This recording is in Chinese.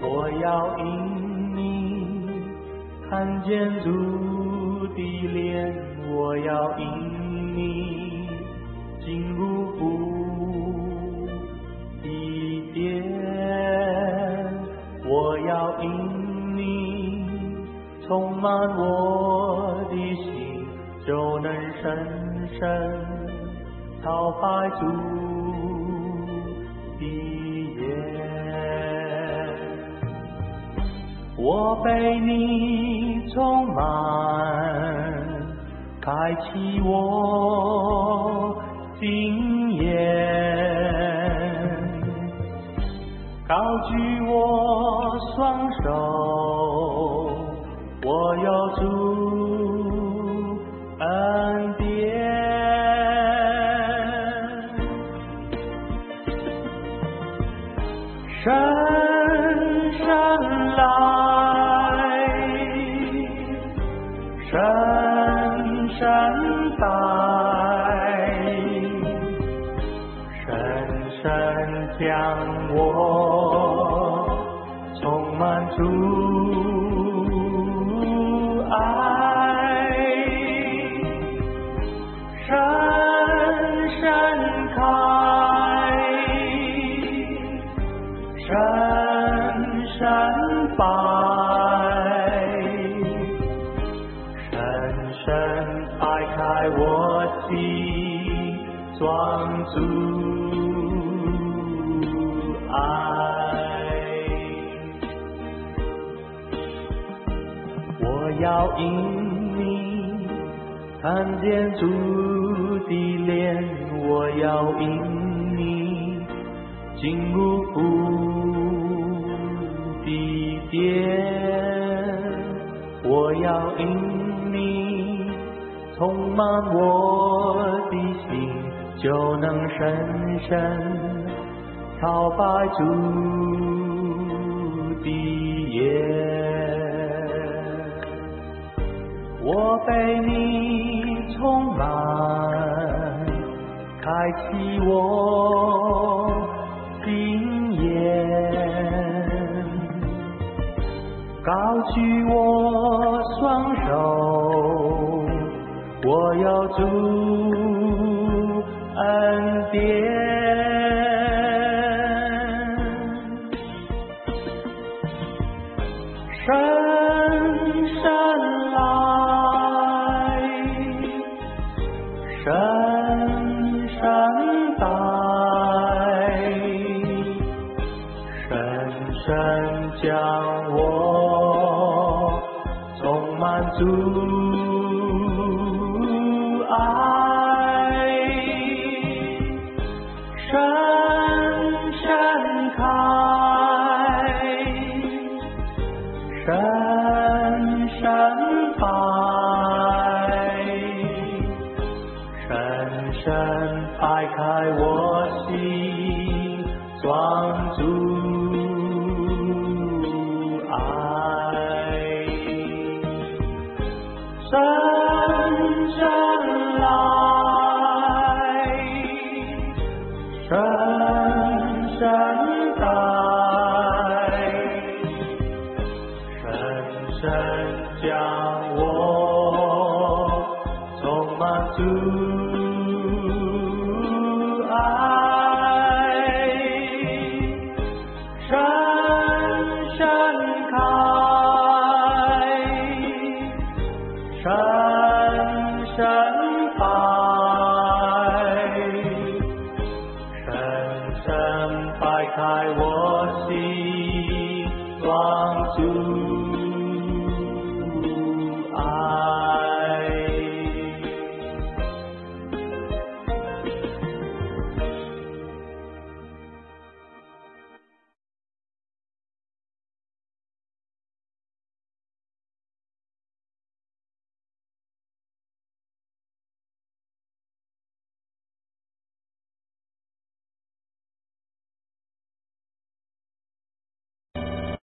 我要因你看见主的脸，我要因你进入父的殿，我要因你充满我的心，就能深深朝拜主的眼。我被你充满，开启我心眼，高举我双手，我有主恩典，深深来，深深待，深深将我充满主爱，深深开，深深摆，深深摆开我心，装主爱。我要因你看见主的脸，我要因你进入父的殿，我要因你充满我的心，就能深深朝拜主的眼。我被你充满，开启我心眼，高举我双手，我有主恩典，深深来，深深待，深深将我充满主爱，深深开，深深摆，深深摆开我心，装主爱，深深来，深深待，深深将我充满主爱，深深开，深深摆。